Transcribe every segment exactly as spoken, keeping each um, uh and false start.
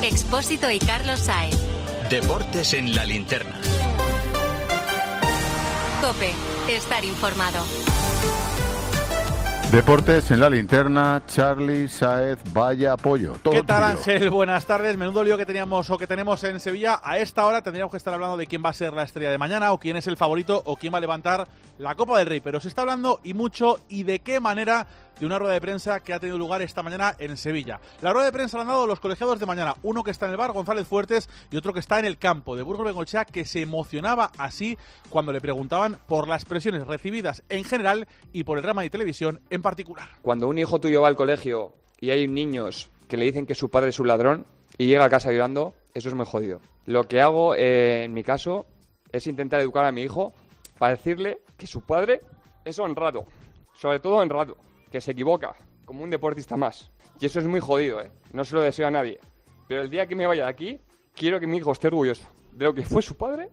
Expósito y Carlos Sáez. Deportes en la linterna. COPE. Estar informado. Deportes en la linterna, Charly, Sáez, vaya apoyo. Todo ¿Qué tal, tuyo. Ángel? Buenas tardes. Menudo lío que teníamos o que tenemos en Sevilla. A esta hora tendríamos que estar hablando de quién va a ser la estrella de mañana, o quién es el favorito, o quién va a levantar la Copa del Rey. Pero se está hablando, y mucho, y de qué manera, de una rueda de prensa que ha tenido lugar esta mañana en Sevilla. La rueda de prensa la han dado los colegiados de mañana. Uno que está en el bar, González Fuertes, y otro que está en el campo, de Burgos Bengoechea, que se emocionaba así cuando le preguntaban por las presiones recibidas en general y por el Real Madrid Televisión en particular. Cuando un hijo tuyo va al colegio y hay niños que le dicen que su padre es un ladrón y llega a casa llorando, eso es muy jodido. Lo que hago, eh, en mi caso, es intentar educar a mi hijo para decirle que su padre es honrado, sobre todo honrado, que se equivoca, como un deportista más. Y eso es muy jodido, ¿eh? No se lo deseo a nadie. Pero el día que me vaya de aquí, quiero que mi hijo esté orgulloso de lo que fue su padre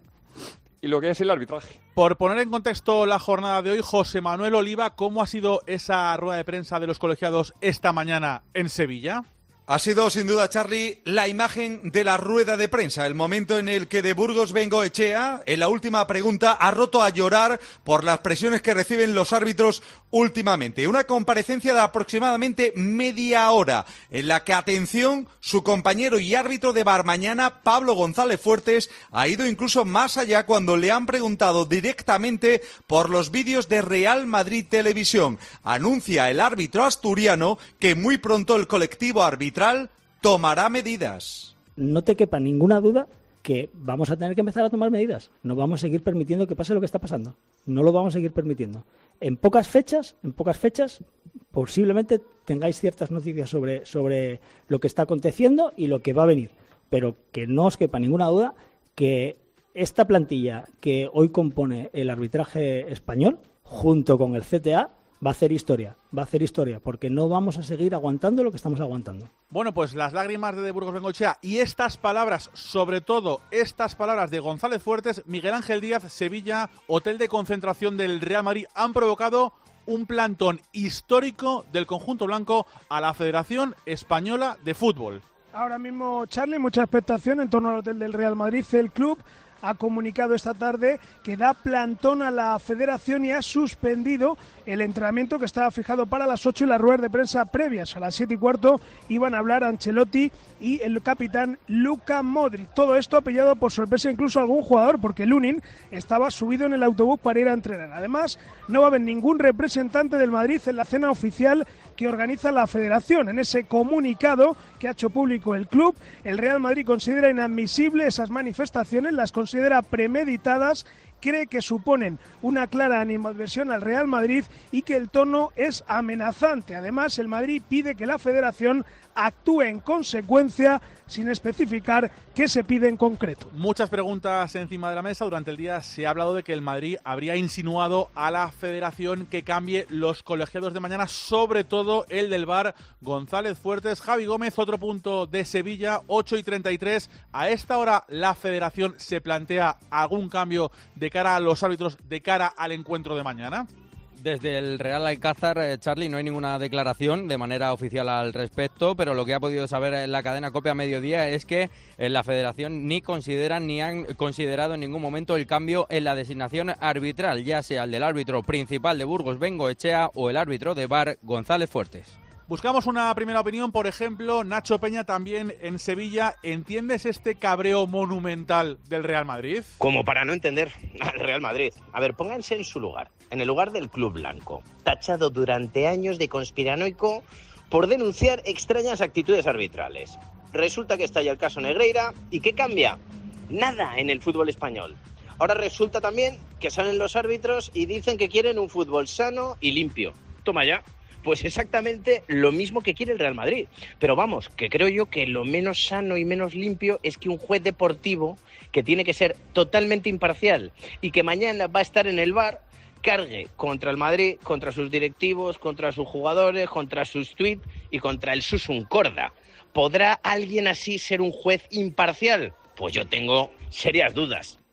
y lo que es el arbitraje. Por poner en contexto la jornada de hoy, José Manuel Oliva, ¿cómo ha sido esa rueda de prensa de los colegiados esta mañana en Sevilla? Ha sido sin duda, Charly, la imagen de la rueda de prensa, el momento en el que de Burgos Bengoechea, en la última pregunta, ha roto a llorar por las presiones que reciben los árbitros últimamente. Una comparecencia de aproximadamente media hora, en la que, atención, su compañero y árbitro de V A R mañana, Pablo González Fuertes, ha ido incluso más allá cuando le han preguntado directamente por los vídeos de Real Madrid Televisión. Anuncia el árbitro asturiano que muy pronto el colectivo arbitral tomará medidas. No te quepa ninguna duda que vamos a tener que empezar a tomar medidas. No vamos a seguir permitiendo que pase lo que está pasando. No lo vamos a seguir permitiendo. En pocas fechas, en pocas fechas, posiblemente tengáis ciertas noticias sobre, sobre lo que está aconteciendo y lo que va a venir. Pero que no os quepa ninguna duda que esta plantilla que hoy compone el arbitraje español, junto con el C T A, va a hacer historia, va a hacer historia, porque no vamos a seguir aguantando lo que estamos aguantando. Bueno, pues las lágrimas de, de Burgos Bengoechea y estas palabras, sobre todo estas palabras de González Fuertes, Miguel Ángel Díaz, Sevilla, hotel de concentración del Real Madrid, han provocado un plantón histórico del conjunto blanco a la Federación Española de Fútbol. Ahora mismo, Charly, mucha expectación en torno al hotel del Real Madrid. El club ha comunicado esta tarde que da plantón a la federación y ha suspendido el entrenamiento que estaba fijado para las ocho y las ruedas de prensa previas. A las siete y cuarto iban a hablar Ancelotti y el capitán Luka Modric. Todo esto ha pillado por sorpresa incluso a algún jugador, porque Lunin estaba subido en el autobús para ir a entrenar. Además, no va a haber ningún representante del Madrid en la cena oficial que organiza la federación. En ese comunicado que ha hecho público el club, el Real Madrid considera inadmisible esas manifestaciones, las considera premeditadas, cree que suponen una clara animadversión al Real Madrid y que el tono es amenazante. Además, el Madrid pide que la federación actúe en consecuencia, sin especificar qué se pide en concreto. Muchas preguntas encima de la mesa. Durante el día se ha hablado de que el Madrid habría insinuado a la federación que cambie los colegiados de mañana, sobre todo el del V A R. González Fuertes, Javi Gómez, otro punto de Sevilla, ocho y treinta y tres. A esta hora la federación se plantea algún cambio de cara a los árbitros, de cara al encuentro de mañana. Desde el Real Alcázar, eh, Charly, no hay ninguna declaración de manera oficial al respecto, pero lo que ha podido saber en la cadena COPE a mediodía es que en la federación ni consideran ni han considerado en ningún momento el cambio en la designación arbitral, ya sea el del árbitro principal de Burgos Bengoechea o el árbitro de V A R González Fuertes. Buscamos una primera opinión, por ejemplo, Nacho Peña también en Sevilla. ¿Entiendes este cabreo monumental del Real Madrid? Como para no entender al Real Madrid. A ver, pónganse en su lugar, en el lugar del club blanco, tachado durante años de conspiranoico por denunciar extrañas actitudes arbitrales. Resulta que estalla el caso Negreira, ¿y qué cambia? Nada en el fútbol español. Ahora resulta también que salen los árbitros y dicen que quieren un fútbol sano y limpio. Toma ya. Pues exactamente lo mismo que quiere el Real Madrid. Pero vamos, que creo yo que lo menos sano y menos limpio es que un juez deportivo, que tiene que ser totalmente imparcial y que mañana va a estar en el V A R, cargue contra el Madrid, contra sus directivos, contra sus jugadores, contra sus tweets y contra el Susun Corda. ¿Podrá alguien así ser un juez imparcial? Pues yo tengo serias dudas.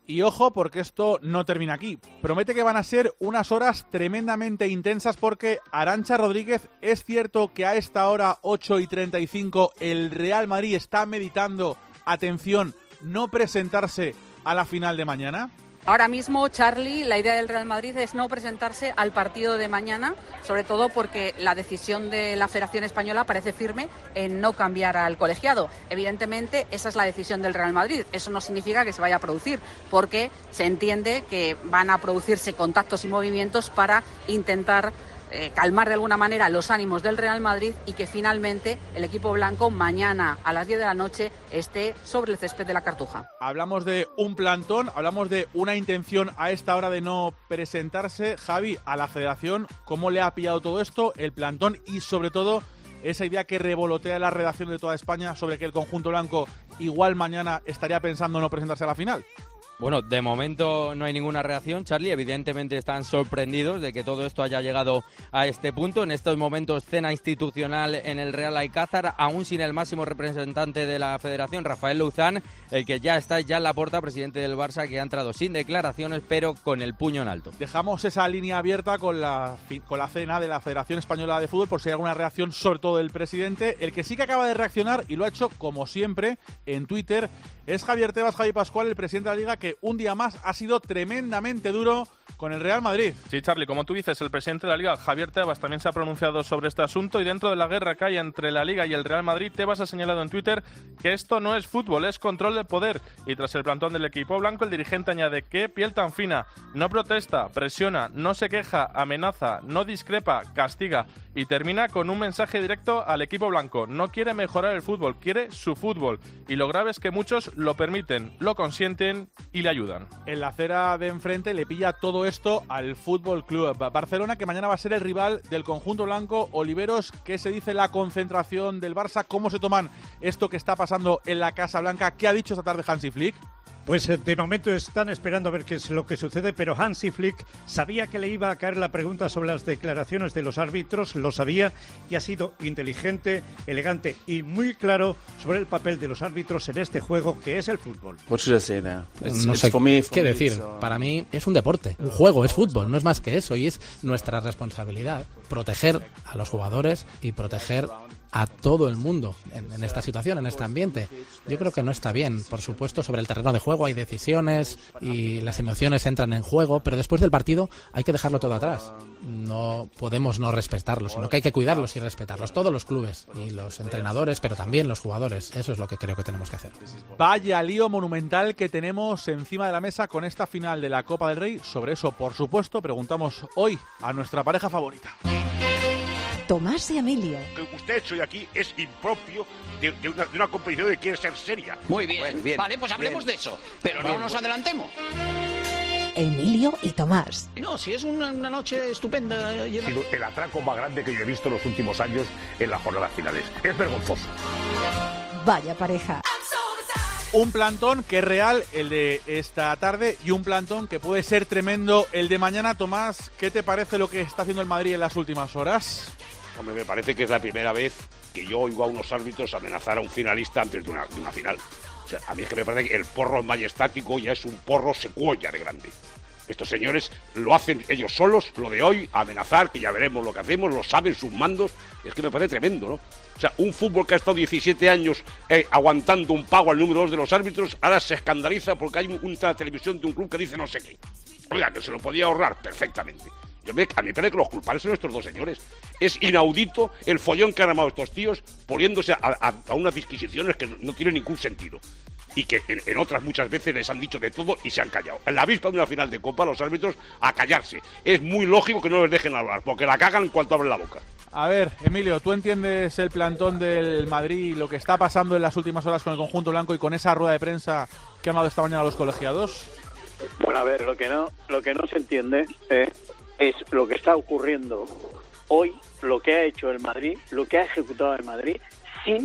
Y ojo, porque esto no termina aquí. Promete que van a ser unas horas tremendamente intensas porque Arantxa Rodríguez, ¿es cierto que a esta hora, ocho y treinta y cinco, el Real Madrid está meditando, atención, no presentarse a la final de mañana? Ahora mismo, Charlie, la idea del Real Madrid es no presentarse al partido de mañana, sobre todo porque la decisión de la Federación Española parece firme en no cambiar al colegiado. Evidentemente, esa es la decisión del Real Madrid. Eso no significa que se vaya a producir, porque se entiende que van a producirse contactos y movimientos para intentar Eh, calmar de alguna manera los ánimos del Real Madrid y que finalmente el equipo blanco mañana a las diez de la noche esté sobre el césped de la Cartuja. Hablamos de un plantón, hablamos de una intención a esta hora de no presentarse. Javi, a la Federación, ¿cómo le ha pillado todo esto, el plantón y sobre todo esa idea que revolotea en la redacción de toda España sobre que el conjunto blanco igual mañana estaría pensando no presentarse a la final? Bueno, de momento no hay ninguna reacción, Charlie. Evidentemente están sorprendidos de que todo esto haya llegado a este punto. En estos momentos, cena institucional en el Real Alcázar, aún sin el máximo representante de la Federación, Rafael Luzán, el que ya está ya en la puerta, presidente del Barça, que ha entrado sin declaraciones, pero con el puño en alto. Dejamos esa línea abierta con la, con la cena de la Federación Española de Fútbol por si hay alguna reacción, sobre todo del presidente. El que sí que acaba de reaccionar, y lo ha hecho como siempre en Twitter, es Javier Tebas, Javi Pascual, el presidente de la Liga, que un día más ha sido tremendamente duro con el Real Madrid. Sí, Charlie, como tú dices, el presidente de la Liga, Javier Tebas, también se ha pronunciado sobre este asunto y dentro de la guerra que hay entre la Liga y el Real Madrid, Tebas ha señalado en Twitter que esto no es fútbol, es control de poder. Y tras el plantón del equipo blanco, el dirigente añade que piel tan fina, no protesta, presiona, no se queja, amenaza, no discrepa, castiga. Y termina con un mensaje directo al equipo blanco. No quiere mejorar el fútbol, quiere su fútbol. Y lo grave es que muchos lo permiten, lo consienten y le ayudan. En la acera de enfrente le pilla todo esto al Fútbol Club Barcelona, que mañana va a ser el rival del conjunto blanco. Oliveros, ¿qué se dice la concentración del Barça? ¿Cómo se toman esto que está pasando en la Casa Blanca? ¿Qué ha dicho esta tarde Hansi Flick? Pues de momento están esperando a ver qué es lo que sucede, pero Hansi Flick sabía que le iba a caer la pregunta sobre las declaraciones de los árbitros, lo sabía, y ha sido inteligente, elegante y muy claro sobre el papel de los árbitros en este juego que es el fútbol. No sé qué decir, para mí es un deporte, un juego, es fútbol, no es más que eso, y es nuestra responsabilidad proteger a los jugadores y proteger a todo el mundo en, en esta situación, en este ambiente. Yo creo que no está bien. Por supuesto, sobre el terreno de juego hay decisiones y las emociones entran en juego, pero después del partido hay que dejarlo todo atrás. No podemos no respetarlos, sino que hay que cuidarlos y respetarlos. Todos los clubes y los entrenadores, pero también los jugadores. Eso es lo que creo que tenemos que hacer. Vaya lío monumental que tenemos encima de la mesa con esta final de la Copa del Rey. Sobre eso, por supuesto, preguntamos hoy a nuestra pareja favorita. Tomás y Emilio. Que usted hecho hoy aquí es impropio de, de, una, de una competición que quiere ser seria. Muy bien, bueno, bien vale, pues hablemos bien. de eso, pero bien, no nos adelantemos. Emilio y Tomás. No, si es una, una noche estupenda. Ha sido el atraco más grande que yo he visto en los últimos años en las jornadas finales. Es vergonzoso. Vaya pareja. Un plantón que es real, el de esta tarde, y un plantón que puede ser tremendo el de mañana. Tomás, ¿qué te parece lo que está haciendo el Madrid en las últimas horas? Hombre, me parece que es la primera vez que yo oigo a unos árbitros amenazar a un finalista antes de una, de una final. O sea, a mí es que me parece que el porro majestático ya es un porro secuoya de grande. Estos señores lo hacen ellos solos, lo de hoy, amenazar, que ya veremos lo que hacemos, lo saben sus mandos. Es que me parece tremendo, ¿no? O sea, un fútbol que ha estado diecisiete años eh, aguantando un pago al número dos de los árbitros, ahora se escandaliza porque hay una televisión de un club que dice no sé qué. Oiga, que se lo podía ahorrar perfectamente. Yo me, a mí me parece que los culpables son estos dos señores. Es inaudito el follón que han armado estos tíos poniéndose a, a, a unas disquisiciones que no tienen ningún sentido. Y que en, en otras muchas veces les han dicho de todo y se han callado. En la víspera de una final de Copa, los árbitros a callarse. Es muy lógico que no les dejen hablar, porque la cagan en cuanto abren la boca. A ver, Emilio, ¿tú entiendes el plantón del Madrid, lo que está pasando en las últimas horas con el conjunto blanco y con esa rueda de prensa que han dado esta mañana los colegiados? Bueno, a ver, lo que no, lo que no se entiende eh, es lo que está ocurriendo hoy, lo que ha hecho el Madrid, lo que ha ejecutado el Madrid, sin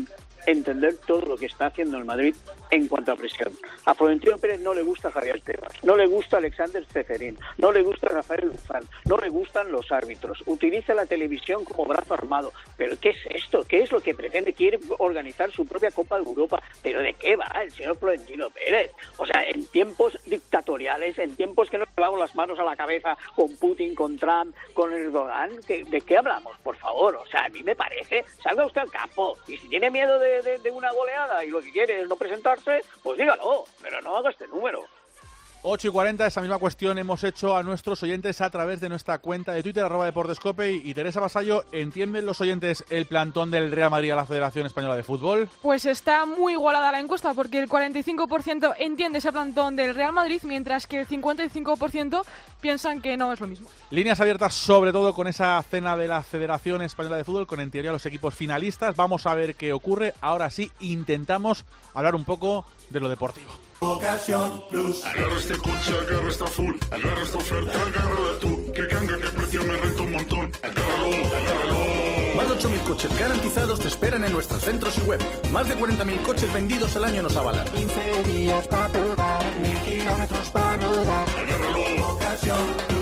entender todo lo que está haciendo el Madrid en cuanto a presión. A Florentino Pérez no le gusta Javier Tebas, no le gusta Alexander Ceferín, no le gusta Rafael Luzán, no le gustan los árbitros, utiliza la televisión como brazo armado. ¿Pero qué es esto? ¿Qué es lo que pretende? Quiere organizar su propia Copa de Europa. ¿Pero de qué va el señor Florentino Pérez? O sea, en tiempos dictatoriales, en tiempos que nos llevamos las manos a la cabeza con Putin, con Trump, con Erdogan, ¿de, de qué hablamos? Por favor, o sea, a mí me parece, salga usted al campo, y si tiene miedo de, de, de una goleada y lo que quiere es no presentarse, pues dígalo, pero no haga este número. ocho y cuarenta, esa misma cuestión hemos hecho a nuestros oyentes a través de nuestra cuenta de Twitter, arroba Deportescope. Y Teresa Vasallo, ¿entienden los oyentes el plantón del Real Madrid a la Federación Española de Fútbol? Pues está muy igualada la encuesta, porque el cuarenta y cinco por ciento entiende ese plantón del Real Madrid, mientras que el cincuenta y cinco por ciento piensan que no es lo mismo. Líneas abiertas, sobre todo con esa cena de la Federación Española de Fútbol, con en teoría los equipos finalistas. Vamos a ver qué ocurre. Ahora sí, intentamos hablar un poco de lo deportivo. Ocasión Plus. Agarra este coche, agarra esta full, agarra esta oferta, agárrala tú. Que canga, que precio me renta un montón. Agárralo, agárralo. Más de ocho mil coches garantizados te esperan en nuestros centros y web. Más de cuarenta mil coches vendidos al año nos avalan. quince días para probar, mil kilómetros para rodar. Agárralo, Ocasión Plus.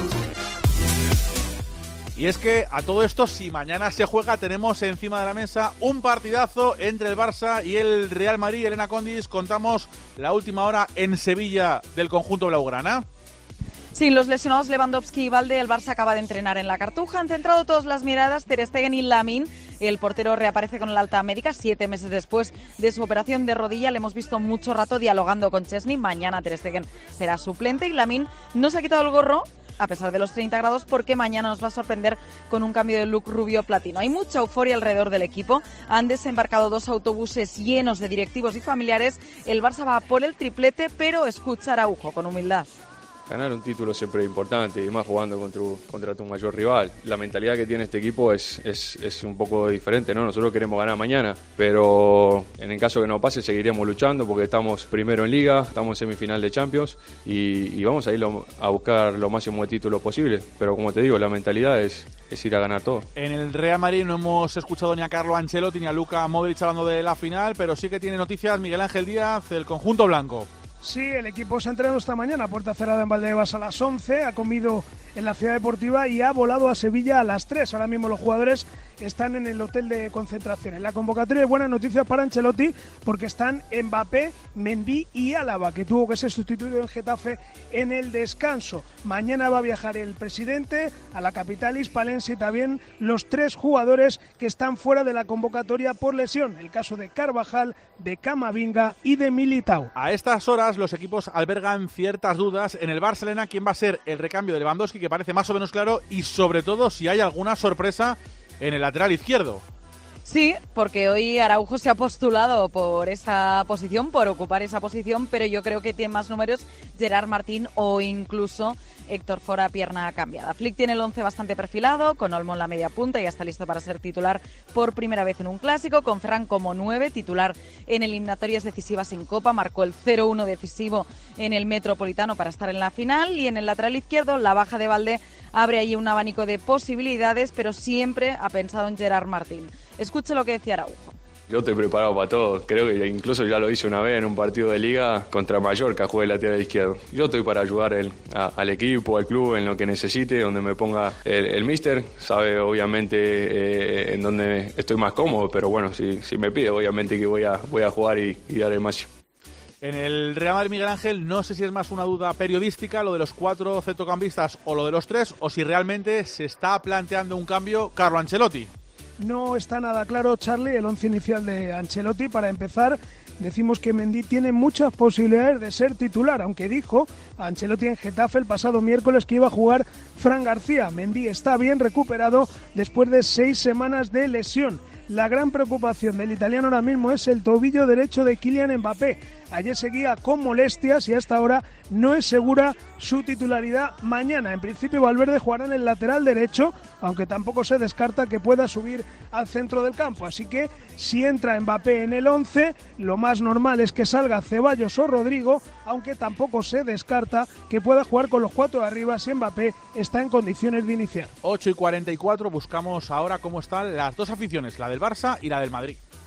Y es que a todo esto, si mañana se juega, tenemos encima de la mesa un partidazo entre el Barça y el Real Madrid. Elena Condis, contamos la última hora en Sevilla del conjunto blaugrana. Sí, los lesionados Lewandowski y Valde, el Barça acaba de entrenar en la Cartuja. Han centrado todas las miradas Ter Stegen y Lamine. El portero reaparece con el alta médica siete meses después de su operación de rodilla. Le hemos visto mucho rato dialogando con Chesney. Mañana Ter Stegen será suplente y Lamine no se ha quitado el gorro a pesar de los treinta grados, porque mañana nos va a sorprender con un cambio de look rubio platino. Hay mucha euforia alrededor del equipo. Han desembarcado dos autobuses llenos de directivos y familiares. El Barça va por el triplete, pero escucha a Araujo con humildad. Ganar un título siempre es importante, y más jugando contra, contra tu mayor rival. La mentalidad que tiene este equipo es, es, es un poco diferente, ¿no? Nosotros queremos ganar mañana, pero en el caso que no pase seguiremos luchando porque estamos primero en Liga, estamos en semifinal de Champions y, y vamos a ir lo, a buscar lo máximo de títulos posible. Pero como te digo, la mentalidad es, es ir a ganar todo. En el Real Madrid no hemos escuchado ni a Carlo Ancelotti ni a Luka Modric hablando de la final, pero sí que tiene noticias Miguel Ángel Díaz, el conjunto blanco. Sí, el equipo se ha entrenado esta mañana, puerta cerrada en Valdebebas a las once, ha comido en la Ciudad Deportiva y ha volado a Sevilla a las tres. Ahora mismo los jugadores están en el hotel de concentración. En la convocatoria hay buenas noticias para Ancelotti porque están Mbappé, Mendy y Álava, que tuvo que ser sustituido en Getafe en el descanso. Mañana va a viajar el presidente a la capital hispalense y también los tres jugadores que están fuera de la convocatoria por lesión. El caso de Carvajal, de Camavinga y de Militao. A estas horas los equipos albergan ciertas dudas. En el Barcelona, ¿quién va a ser el recambio de Lewandowski? Que parece más o menos claro, y sobre todo si hay alguna sorpresa en el lateral izquierdo. Sí, porque hoy Araujo se ha postulado por esa posición, por ocupar esa posición, pero yo creo que tiene más números Gerard Martín o incluso Héctor Fora, pierna cambiada. Flick tiene el once bastante perfilado, con Olmo en la media punta, ya está listo para ser titular por primera vez en un clásico, con Ferran como nueve, titular en eliminatorias decisivas en Copa, marcó el cero uno decisivo en el Metropolitano para estar en la final, y en el lateral izquierdo la baja de Valde abre ahí un abanico de posibilidades, pero siempre ha pensado en Gerard Martín. Escuche lo que decía Araujo. Yo estoy preparado para todo. Creo que incluso ya lo hice una vez en un partido de Liga contra Mallorca, jugué el lateral izquierdo. Yo estoy para ayudar el, a, al equipo, al club, en lo que necesite, donde me ponga el, el míster. Sabe obviamente eh, en dónde estoy más cómodo, pero bueno, si, si me pide, obviamente que voy a, voy a jugar y, y dar el máximo. En el Real Madrid, Miguel Ángel, no sé si es más una duda periodística, lo de los cuatro centrocampistas o lo de los tres, o si realmente se está planteando un cambio Carlo Ancelotti. No está nada claro, Charlie, el once inicial de Ancelotti. Para empezar, decimos que Mendy tiene muchas posibilidades de ser titular, aunque dijo Ancelotti en Getafe el pasado miércoles que iba a jugar Fran García. Mendy está bien recuperado después de seis semanas de lesión. La gran preocupación del italiano ahora mismo es el tobillo derecho de Kylian Mbappé. Ayer seguía con molestias y hasta ahora no es segura su titularidad mañana. En principio Valverde jugará en el lateral derecho, aunque tampoco se descarta que pueda subir al centro del campo. Así que si entra Mbappé en el once, lo más normal es que salga Ceballos o Rodrigo, aunque tampoco se descarta que pueda jugar con los cuatro de arriba si Mbappé está en condiciones de iniciar. ocho y cuarenta y cuatro, buscamos ahora cómo están las dos aficiones, la del Barça y la del Madrid.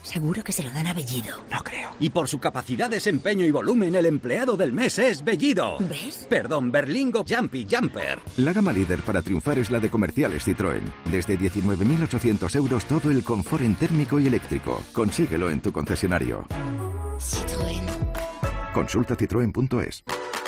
Seguro que se lo dan a Bellido. No creo. Y por su capacidad, desempeño y volumen, el empleado del mes es Bellido. ¿Ves? Perdón, Berlingo Jumpy Jumper. La gama líder para triunfar es la de comerciales Citroën. Desde diecinueve mil ochocientos euros todo el confort en térmico y eléctrico. Consíguelo en tu concesionario. Citroën. Consulta citroen punto es.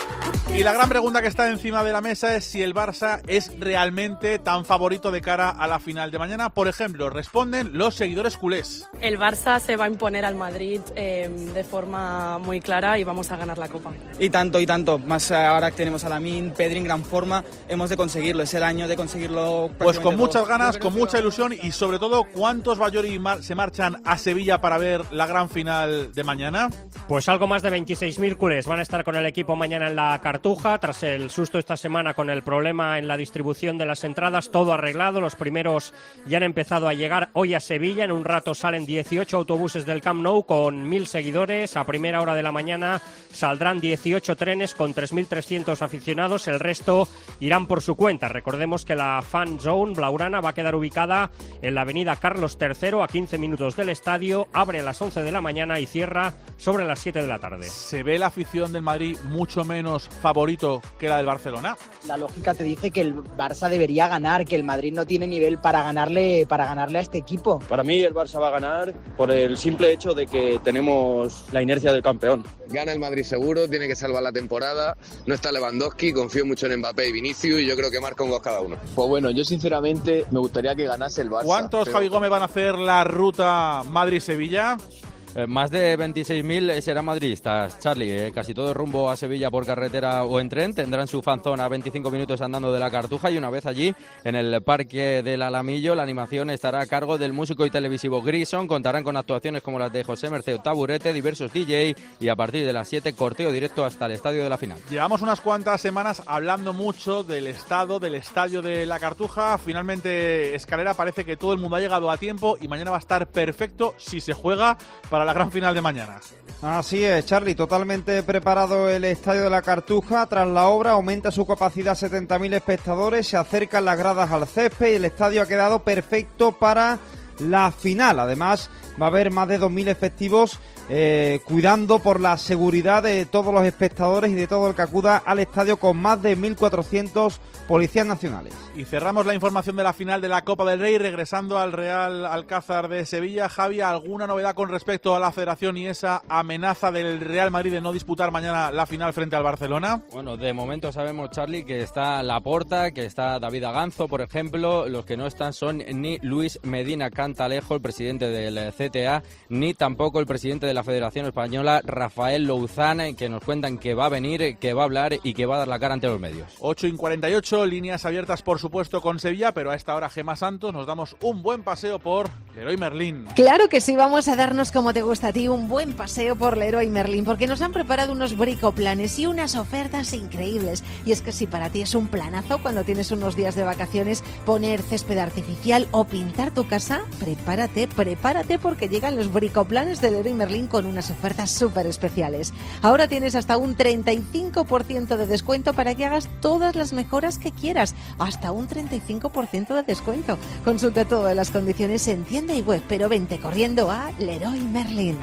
Y la gran pregunta que está encima de la mesa es si el Barça es realmente tan favorito de cara a la final de mañana. Por ejemplo, responden los seguidores culés. El Barça se va a imponer al Madrid eh, de forma muy clara y vamos a ganar la Copa. Y tanto, y tanto. Más ahora que tenemos a Lamine, Pedri en gran forma, hemos de conseguirlo. Es el año de conseguirlo. Pues con muchas ganas, con mucha ilusión y sobre todo, ¿cuántos Bayori mar- se marchan a Sevilla para ver la gran final de mañana? Pues algo más de veintiséis mil culés van a estar con el equipo mañana en la Cartuja, tras el susto esta semana con el problema en la distribución de las entradas, todo arreglado, los primeros ya han empezado a llegar hoy a Sevilla, en un rato salen dieciocho autobuses del Camp Nou con mil seguidores, a primera hora de la mañana saldrán dieciocho trenes con tres mil trescientos aficionados, el resto irán por su cuenta. Recordemos que la Fan Zone blaugrana va a quedar ubicada en la avenida Carlos tercero, a quince minutos del estadio, abre a las once de la mañana y cierra sobre las siete de la tarde. ¿Se ve la afición del Madrid mucho menos favorito que la del Barcelona? La lógica te dice que el Barça debería ganar, que el Madrid no tiene nivel para ganarle, para ganarle a este equipo. Para mí el Barça va a ganar por el simple hecho de que tenemos la inercia del campeón. Gana el Madrid seguro, tiene que salvar la temporada, no está Lewandowski, confío mucho en Mbappé y Vinicius y yo creo que marca un gol cada uno. Pues bueno, yo sinceramente me gustaría que ganase el Barça. ¿Cuántos, pero... Javi Gómez, van a hacer la ruta Madrid-Sevilla? Eh, más de veintiséis mil serán madridistas, Charlie. Eh, casi todo rumbo a Sevilla por carretera o en tren. Tendrán su fanzón a veinticinco minutos andando de la Cartuja y una vez allí, en el Parque del Alamillo, la animación estará a cargo del músico y televisivo Grison. Contarán con actuaciones como las de José Merceo Taburete, diversos D J y a partir de las siete, corteo directo hasta el estadio de la final. Llevamos unas cuantas semanas hablando mucho del estado del estadio de la Cartuja. Finalmente, Escalera, parece que todo el mundo ha llegado a tiempo y mañana va a estar perfecto si se juega para la gran final de mañana. Así es, Charlie, totalmente preparado el estadio de la Cartuja. Tras la obra aumenta su capacidad a setenta mil espectadores, se acercan las gradas al césped y el estadio ha quedado perfecto para la final. Además, va a haber más de dos mil efectivos eh, cuidando por la seguridad de todos los espectadores y de todo el que acuda al estadio, con más de mil cuatrocientos policías nacionales. Y cerramos la información de la final de la Copa del Rey regresando al Real Alcázar de Sevilla. Javi, ¿alguna novedad con respecto a la Federación y esa amenaza del Real Madrid de no disputar mañana la final frente al Barcelona? Bueno, de momento sabemos, Charlie, que está Laporta, que está David Aganzo, por ejemplo. Los que no están son ni Luis Medina Cantalejo, el presidente del C T A, ni tampoco el presidente de la Federación Española, Rafael Louzán, que nos cuentan que va a venir, que va a hablar y que va a dar la cara ante los medios. ocho y cuarenta y ocho, líneas abiertas por supuesto con Sevilla, pero a esta hora, Gemma Santos, nos damos un buen paseo por Leroy Merlin. Claro que sí, vamos a darnos, como te gusta a ti, un buen paseo por Leroy Merlin, porque nos han preparado unos bricoplanes y unas ofertas increíbles. Y es que si para ti es un planazo cuando tienes unos días de vacaciones poner césped artificial o pintar tu casa, prepárate, prepárate porque llegan los bricoplanes de Leroy Merlin con unas ofertas súper especiales. Ahora tienes hasta un treinta y cinco por ciento de descuento para que hagas todas las mejoras que quieras. Hasta un treinta y cinco por ciento de descuento. Consulta todas las condiciones en tienda y web, pero vente corriendo a Leroy Merlin.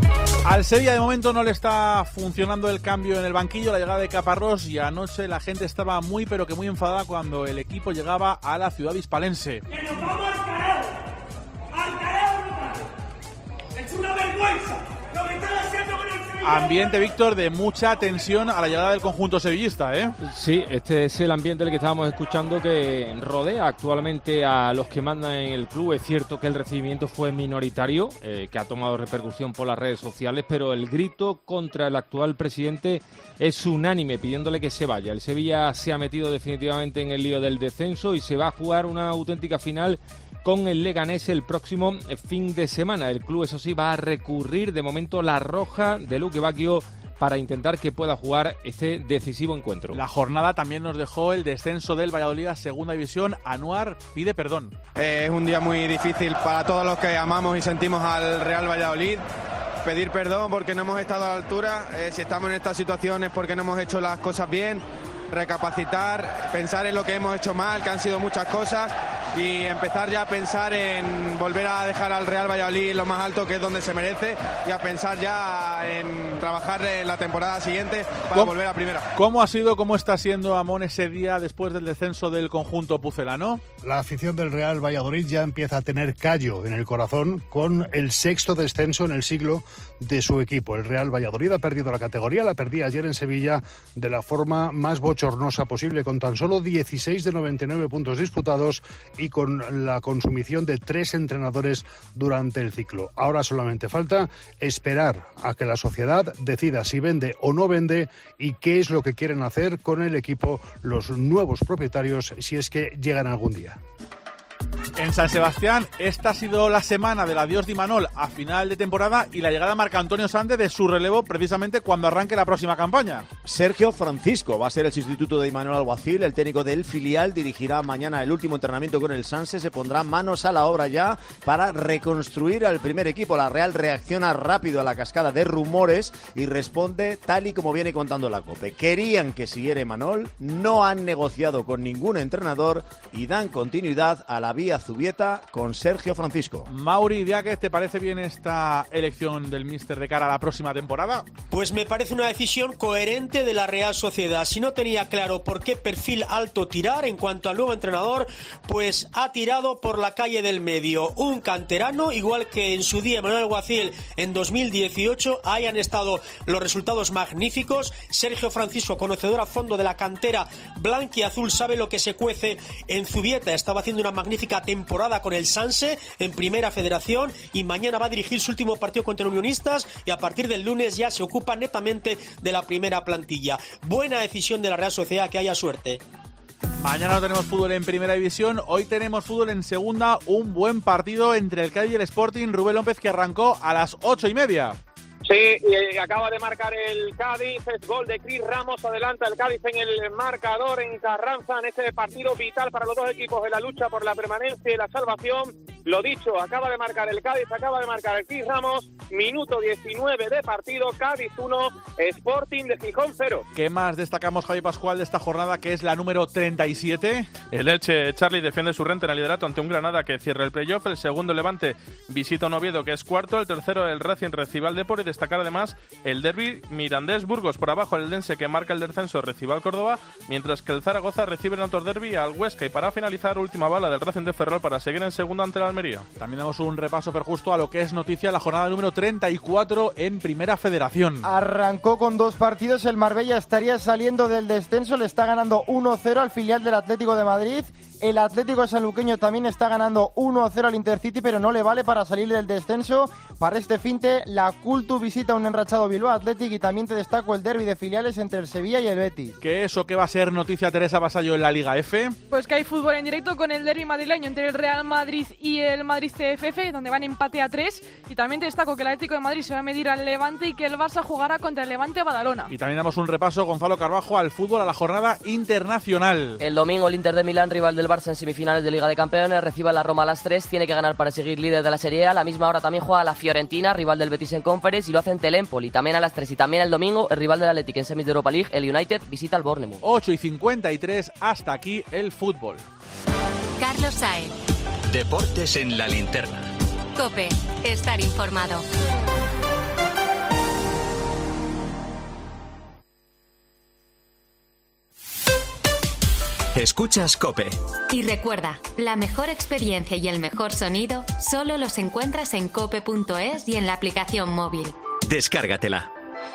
Al Sevilla de momento no le está funcionando el cambio en el banquillo, la llegada de Caparrós, y anoche la gente estaba muy pero que muy enfadada cuando el equipo llegaba a la ciudad hispalense. ¡Que nos vamos al careo! ¡Al careo! ¡Es una vergüenza lo que están haciendo con el Sevilla! Ambiente, Víctor, de mucha tensión a la llegada del conjunto sevillista, ¿eh? Sí, este es el ambiente del que estábamos escuchando que rodea actualmente a los que mandan en el club. Es cierto que el recibimiento fue minoritario, eh, que ha tomado repercusión por las redes sociales, pero el grito contra el actual presidente es unánime, pidiéndole que se vaya. El Sevilla se ha metido definitivamente en el lío del descenso y se va a jugar una auténtica final con el Leganés el próximo fin de semana. El club, eso sí, va a recurrir de momento la roja de Luque Bacchio para intentar que pueda jugar este decisivo encuentro. La jornada también nos dejó el descenso del Valladolid a Segunda División. Anuar pide perdón. Eh, es un día muy difícil para todos los que amamos y sentimos al Real Valladolid. Pedir perdón porque no hemos estado a la altura. Eh, si estamos en esta situación es porque no hemos hecho las cosas bien. Recapacitar, pensar en lo que hemos hecho mal, que han sido muchas cosas. y empezar ya a pensar en volver a dejar al Real Valladolid lo más alto, que es donde se merece, y a pensar ya en trabajar en la temporada siguiente para volver a primera. ¿Cómo ha sido, cómo está siendo, Amón, ese día después del descenso del conjunto pucelano? La afición del Real Valladolid ya empieza a tener callo en el corazón con el sexto descenso en el siglo de su equipo. El Real Valladolid ha perdido la categoría, la perdí ayer en Sevilla de la forma más bochornosa posible, con tan solo dieciséis de noventa y nueve puntos disputados y con la consumición de tres entrenadores durante el ciclo. Ahora solamente falta esperar a que la sociedad decida si vende o no vende y qué es lo que quieren hacer con el equipo los nuevos propietarios, si es que llegan algún día. En San Sebastián, esta ha sido la semana del adiós de Imanol a final de temporada y la llegada de Marc Antonio Sande de su relevo precisamente cuando arranque la próxima campaña. Sergio Francisco va a ser el sustituto de Imanol Alguacil, el técnico del filial, dirigirá mañana el último entrenamiento con el Sanse, se pondrá manos a la obra ya para reconstruir al primer equipo. La Real reacciona rápido a la cascada de rumores y responde tal y como viene contando la COPE. Querían que siguiera Imanol, no han negociado con ningún entrenador y dan continuidad a la vía Zubieta con Sergio Francisco. Mauri Diáquez, ¿te parece bien esta elección del míster de cara a la próxima temporada? Pues me parece una decisión coherente de la Real Sociedad. Si no tenía claro por qué perfil alto tirar en cuanto al nuevo entrenador, pues ha tirado por la calle del medio. Un canterano, igual que en su día Manuel Alguacil en dos mil dieciocho, ahí han estado los resultados magníficos. Sergio Francisco, conocedor a fondo de la cantera blanquiazul, sabe lo que se cuece en Zubieta. Estaba haciendo una magnífica temporada con el Sanse en Primera Federación y mañana va a dirigir su último partido contra Unionistas y a partir del lunes ya se ocupa netamente de la primera plantilla. Buena decisión de la Real Sociedad, que haya suerte. Mañana no tenemos fútbol en Primera División, hoy tenemos fútbol en Segunda, un buen partido entre el Cádiz y el Sporting. Rubén López, que arrancó a las ocho y media. Sí, y acaba de marcar el Cádiz, es gol de Cris Ramos, adelanta el Cádiz en el marcador en Carranza, en este partido vital para los dos equipos en la lucha por la permanencia y la salvación. Lo dicho, acaba de marcar el Cádiz, acaba de marcar el Cris Ramos, minuto diecinueve de partido, Cádiz uno, Sporting de Gijón cero. ¿Qué más destacamos, Javi Pascual, de esta jornada, que es la número treinta y siete? El Elche, Charlie, defiende su renta en el liderato ante un Granada que cierra el playoff, el segundo Levante visita un Oviedo que es cuarto, el tercero el Racing recibe al Depor y destacar además el derbi Mirandés-Burgos. Por abajo el Eldense, que marca el descenso, recibe al Córdoba, mientras que el Zaragoza recibe en otro derbi al Huesca. Y para finalizar, última bala del Racing de Ferrol para seguir en segunda ante la Almería. También damos un repaso perjusto a lo que es noticia la jornada número treinta y cuatro en Primera Federación. Arrancó con dos partidos, el Marbella estaría saliendo del descenso, le está ganando uno cero al filial del Atlético de Madrid. El Atlético sanluqueño también está ganando uno cero al Intercity, pero no le vale para salir del descenso. Para este finte, la Cultu visita un enrachado Bilbao Athletic y también te destaco el derbi de filiales entre el Sevilla y el Betis. ¿Qué es o qué va a ser noticia, Teresa Vasallo, en la Liga F? Pues que hay fútbol en directo con el derbi madrileño entre el Real Madrid y el Madrid C F F, donde van empate a tres. Y también te destaco que el Atlético de Madrid se va a medir al Levante y que el Barça jugará contra el Levante Badalona. Y también damos un repaso, Gonzalo Carbajo, al fútbol, a la jornada internacional. El domingo el Inter de Milán, rival del Barça en semifinales de Liga de Campeones, recibe a la Roma a las tres, tiene que ganar para seguir líder de la Serie A. A la misma hora también juega la Fiorentina, rival del Betis en Conference, y lo hace en el Empoli, también a las tres. Y también el domingo el rival del Athletic en semis de Europa League, el United, visita al Bournemouth. ocho y cincuenta y tres, hasta aquí el fútbol. Carlos Saez. Deportes en la linterna. COPE, estar informado. Escuchas COPE. Y recuerda, la mejor experiencia y el mejor sonido solo los encuentras en cope punto es y en la aplicación móvil. Descárgatela.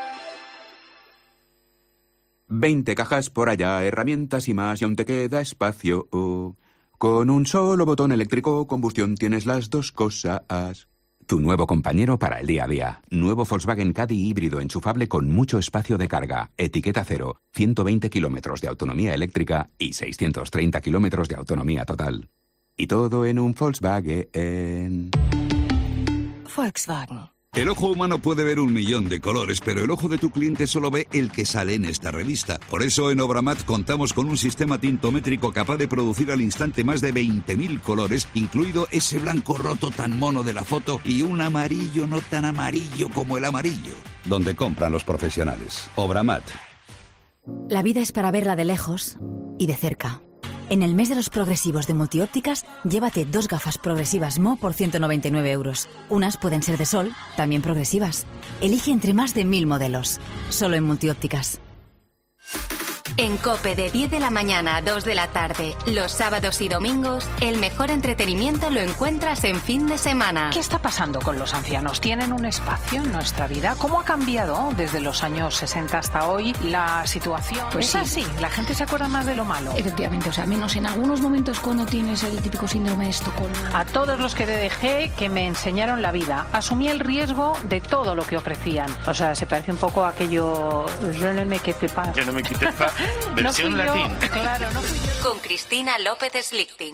veinte cajas por allá, herramientas y más, y aún te queda espacio. Oh. Con un solo botón eléctrico combustión tienes las dos cosas. Tu nuevo compañero para el día a día. Nuevo Volkswagen Caddy híbrido enchufable con mucho espacio de carga. Etiqueta cero. ciento veinte kilómetros de autonomía eléctrica y seiscientos treinta kilómetros de autonomía total. Y todo en un Volkswagen. Volkswagen. El ojo humano puede ver un millón de colores, pero el ojo de tu cliente solo ve el que sale en esta revista. Por eso en Obramat contamos con un sistema tintométrico capaz de producir al instante más de veinte mil colores, incluido ese blanco roto tan mono de la foto y un amarillo no tan amarillo como el amarillo. Donde compran los profesionales. Obramat. La vida es para verla de lejos y de cerca. En el mes de los progresivos de Multiópticas, llévate dos gafas progresivas M O por ciento noventa y nueve euros. Unas pueden ser de sol, también progresivas. Elige entre más de mil modelos. Solo en Multiópticas. En COPE de diez de la mañana a dos de la tarde, los sábados y domingos, el mejor entretenimiento lo encuentras en fin de semana. ¿Qué está pasando con los ancianos? ¿Tienen un espacio en nuestra vida? ¿Cómo ha cambiado desde los años sesenta hasta hoy la situación? Pues es sí. así, la gente se acuerda más de lo malo. Efectivamente, o sea, menos en algunos momentos cuando tienes el típico síndrome de Estocolmo. A todos los que dejé que me enseñaron la vida, asumí el riesgo de todo lo que ofrecían. O sea, se parece un poco a aquello... Je ne me quitte pas. Je ne me quitte pas. Versión no fui yo, latín. Claro, no fui yo. Con Cristina López Slichting.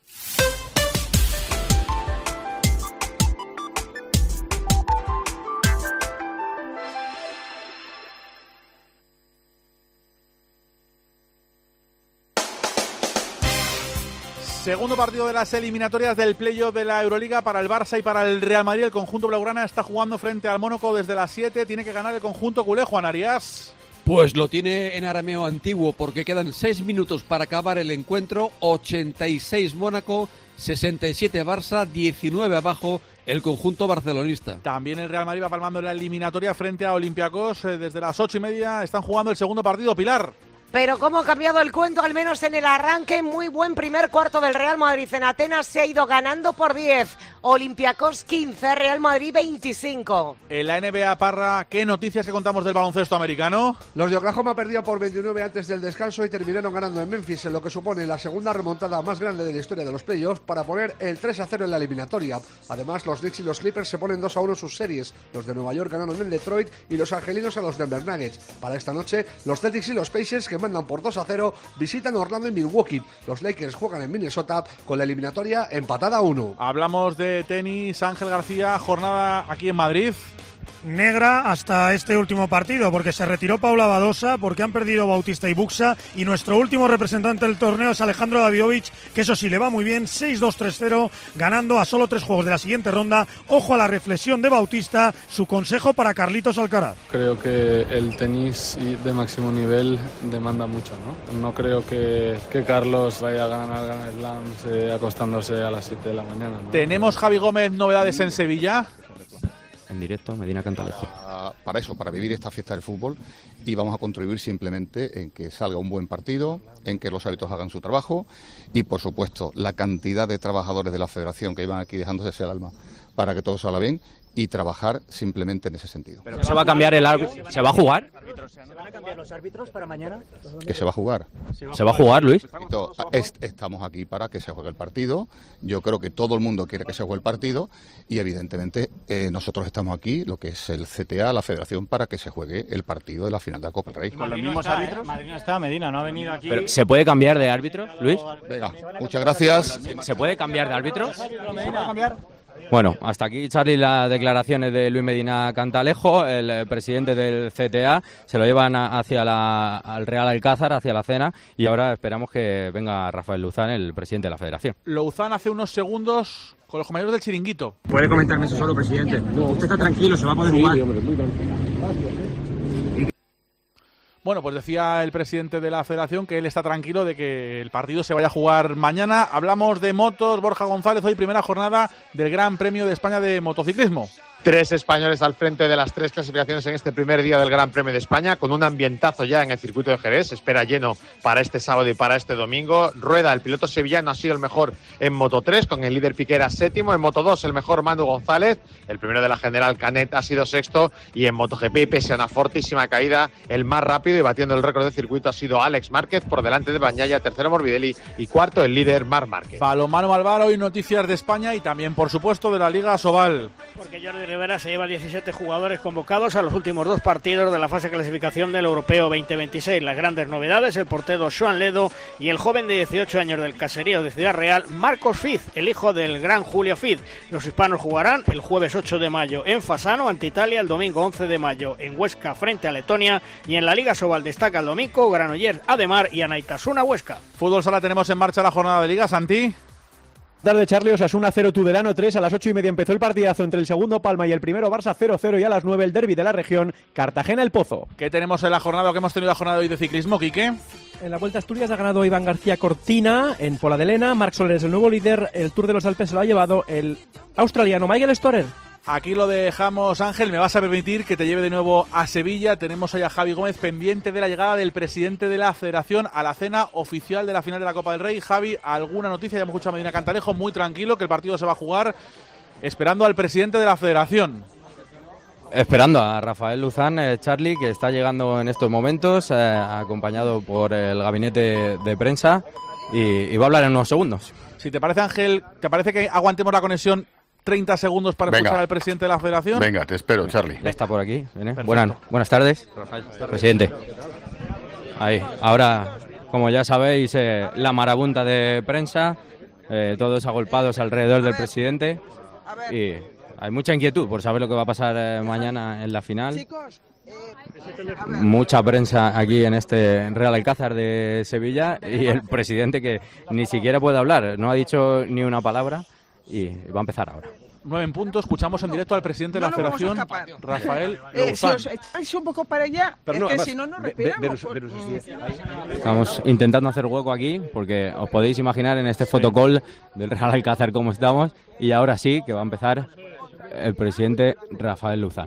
Segundo partido de las eliminatorias del playoff de la Euroliga para el Barça y para el Real Madrid. El conjunto blaugrana está jugando frente al Mónaco desde las siete. Tiene que ganar el conjunto culé, Juan Arias. Pues lo tiene en arameo antiguo porque quedan seis minutos para acabar el encuentro. ochenta y seis Mónaco, sesenta y siete Barça, diecinueve abajo el conjunto barcelonista. También el Real Madrid va palmando la eliminatoria frente a Olympiacos. Eh, desde las ocho y media están jugando el segundo partido. Pilar. Pero cómo ha cambiado el cuento, al menos en el arranque. Muy buen primer cuarto del Real Madrid. En Atenas se ha ido ganando por diez. Olympiacos quince, Real Madrid veinticinco. En la N B A, Parra, ¿qué noticias que contamos del baloncesto americano? Los de Oklahoma perdían por veintinueve antes del descanso y terminaron ganando en Memphis, en lo que supone la segunda remontada más grande de la historia de los playoffs para poner el tres a cero en la eliminatoria. Además, los Knicks y los Clippers se ponen dos a uno sus series. Los de Nueva York ganaron en Detroit y los angelinos a los Denver Nuggets. Para esta noche, los Celtics y los Pacers, que mandan por dos a cero, visitan Orlando y Milwaukee. Los Lakers juegan en Minnesota con la eliminatoria empatada a uno. Hablamos de tenis, Ángel García, jornada aquí en Madrid. Negra hasta este último partido, porque se retiró Paula Badosa, porque han perdido Bautista y Buxa, y nuestro último representante del torneo es Alejandro Davidovich, que eso sí le va muy bien, seis dos tres cero, ganando a solo tres juegos de la siguiente ronda. Ojo a la reflexión de Bautista, su consejo para Carlitos Alcaraz. Creo que el tenis de máximo nivel demanda mucho, ¿no? No creo que, que Carlos vaya a ganar Grand Slams eh, acostándose a las siete de la mañana, ¿no? ¿Tenemos, Javi Gómez, novedades en Sevilla? En directo, Medina Cantalejo. Para eso, para vivir esta fiesta del fútbol, y vamos a contribuir simplemente en que salga un buen partido, en que los árbitros hagan su trabajo y, por supuesto, la cantidad de trabajadores de la federación que iban aquí dejándose el alma para que todo salga bien y trabajar simplemente en ese sentido. ¿Pero se va a cambiar el árbitro? ¿Se va a jugar? ¿Se van a cambiar los árbitros para mañana? ¿Que se va a jugar? ¿Se va a jugar, Luis? Estamos aquí para que se juegue el partido. Yo creo que todo el mundo quiere que se juegue el partido y evidentemente eh, nosotros estamos aquí, lo que es el C T A, la federación, para que se juegue el partido de la final de la Copa del Rey. ¿Con los mismos árbitros? Madrid no está, Medina no ha venido aquí. ¿Pero se puede cambiar de árbitro, Luis? Venga, muchas gracias. ¿Se puede cambiar de árbitro? ¿Se puede cambiar? Bueno, hasta aquí, Charly, las declaraciones de Luis Medina Cantalejo, el eh, presidente del C T A. Se lo llevan a, hacia la, al Real Alcázar, hacia la cena, y ahora esperamos que venga Rafael Luzán, el presidente de la federación. Luzán hace unos segundos con los compañeros del Chiringuito. ¿Puede comentarme eso solo, presidente? No, usted está tranquilo, se va a poder jugar. Sí, hombre, muy tranquilo. Bueno, pues decía el presidente de la federación que él está tranquilo de que el partido se vaya a jugar mañana. Hablamos de motos, Borja González, hoy primera jornada del Gran Premio de España de motociclismo. Tres españoles al frente de las tres clasificaciones en este primer día del Gran Premio de España, con un ambientazo ya en el circuito de Jerez. Se espera lleno para este sábado y para este domingo. Rueda, el piloto sevillano, ha sido el mejor en Moto tres, con el líder Piquera séptimo. En Moto dos, el mejor Manu González. El primero de la general, Canet, ha sido sexto. Y en MotoGP, pese a una fortísima caída, el más rápido y batiendo el récord del circuito ha sido Alex Márquez, por delante de Bagnaia, tercero Morbidelli y cuarto el líder Marc Márquez. Balonmano Malvaro y noticias de España y también, por supuesto, de la Liga Sobal. Porque Jordi Rivera se lleva diecisiete jugadores convocados a los últimos dos partidos de la fase de clasificación del Europeo veinte veintiséis. Las grandes novedades, el portero Joan Ledo y el joven de dieciocho años del caserío de Ciudad Real, Marcos Fiz, el hijo del gran Julio Fiz. Los hispanos jugarán el jueves ocho de mayo en Fasano ante Italia, el domingo once de mayo en Huesca frente a Letonia, y en la Liga Sobal destaca el domingo Granollers, Ademar y Anaitasuna Huesca. Fútbol Sala, tenemos en marcha la jornada de Liga, Santi. Tarde, Charlie, Osasuna cero, Tudelano tres. A las ocho y media empezó el partidazo entre el segundo Palma y el primero Barça cero cero, y a las nueve el derbi de la región, Cartagena El Pozo. ¿Qué tenemos en la jornada, que hemos tenido la jornada hoy de ciclismo, Quique? En la Vuelta a Asturias ha ganado Iván García Cortina en Pola de Lena. Marc Soler es el nuevo líder. El Tour de los Alpes se lo ha llevado el australiano Michael Storer. Aquí lo dejamos, Ángel. Me vas a permitir que te lleve de nuevo a Sevilla. Tenemos ahí a Javi Gómez pendiente de la llegada del presidente de la Federación a la cena oficial de la final de la Copa del Rey. Javi, ¿alguna noticia? Ya hemos escuchado a Medina Cantalejo, muy tranquilo, que el partido se va a jugar, esperando al presidente de la Federación. Esperando a Rafael Luzán, eh, Charlie, que está llegando en estos momentos, eh, acompañado por el gabinete de prensa, y, y va a hablar en unos segundos. Si te parece, Ángel, ¿te parece que aguantemos la conexión treinta segundos para Venga. escuchar al presidente de la Federación? Venga, te espero, Charlie. Está por aquí. Viene. Buenas, buenas tardes, presidente. Ahí, ahora, como ya sabéis, eh, la marabunta de prensa, eh, todos agolpados alrededor del presidente, y hay mucha inquietud por saber lo que va a pasar eh, mañana en la final. Mucha prensa aquí en este Real Alcázar de Sevilla, y el presidente que ni siquiera puede hablar, no ha dicho ni una palabra, y va a empezar ahora. Nueve en punto, escuchamos en directo al presidente de la No nos Federación, vamos a escapar. Rafael Eh, si Luzán. os echáis un poco para allá, Pero es no, que además, si no, no ve- ve- respiramos. veros- por- veros- Estamos intentando hacer hueco aquí, porque os podéis imaginar en este fotocall del Real Alcázar cómo estamos, y ahora sí que va a empezar el presidente Rafael Luzán.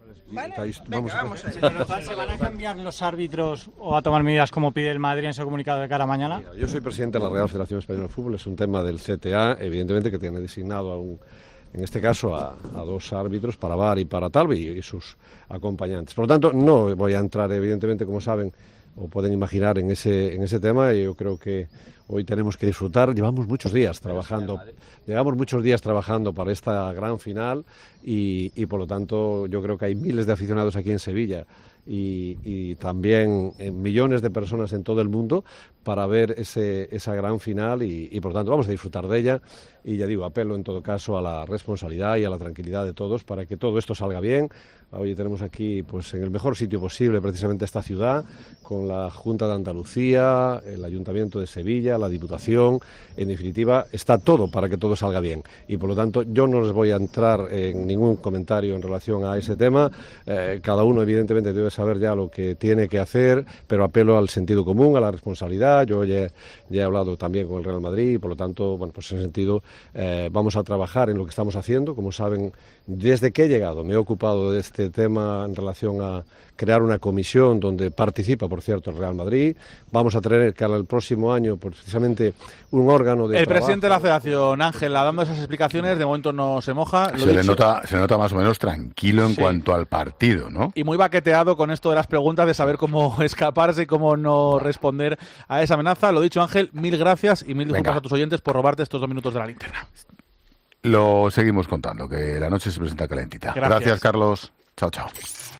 Vamos a ¿Se van a cambiar los árbitros o a tomar medidas como pide el Madrid en su comunicado de cara a mañana? Yo soy presidente de la Real Federación Española de Fútbol, es un tema del C T A, evidentemente que tiene designado a un, en este caso a, a dos árbitros, para V A R y para Talvi, y, y sus acompañantes. Por lo tanto, no voy a entrar, evidentemente, como saben, o pueden imaginar, en ese, en ese tema, y yo creo que hoy tenemos que disfrutar. Llevamos muchos días trabajando, llevamos muchos días trabajando para esta gran final, y, y por lo tanto yo creo que hay miles de aficionados aquí en Sevilla y, y también eh, millones de personas en todo el mundo para ver ese, esa gran final, y, y por lo tanto vamos a disfrutar de ella. Y ya digo, apelo en todo caso a la responsabilidad y a la tranquilidad de todos para que todo esto salga bien. Hoy tenemos aquí, pues, en el mejor sitio posible, precisamente esta ciudad, con la Junta de Andalucía, el Ayuntamiento de Sevilla, la Diputación. En definitiva, está todo para que todo salga bien. Y por lo tanto, yo no les voy a entrar en ningún comentario en relación a ese tema. Eh, cada uno, evidentemente, debe saber ya lo que tiene que hacer, pero apelo al sentido común, a la responsabilidad. Yo ya, ya he hablado también con el Real Madrid, y por lo tanto, bueno, pues en ese sentido, eh, vamos a trabajar en lo que estamos haciendo. Como saben, desde que he llegado me he ocupado de este tema en relación a crear una comisión donde participa, por cierto, el Real Madrid. Vamos a tener que al próximo año, pues, precisamente, un órgano de El trabajo. presidente de la Federación, Ángela, dando esas explicaciones, de momento no se moja. Lo Se le, dicho. nota, se nota más o menos tranquilo en Sí. cuanto al partido, ¿no? Y muy baqueteado con esto de las preguntas, de saber cómo escaparse y cómo no responder a esa amenaza. Lo dicho, Ángel, mil gracias y mil disculpas Venga. a tus oyentes por robarte estos dos minutos de la linterna. Lo seguimos contando, que la noche se presenta calentita. Gracias. Gracias, Carlos. Chao, chao.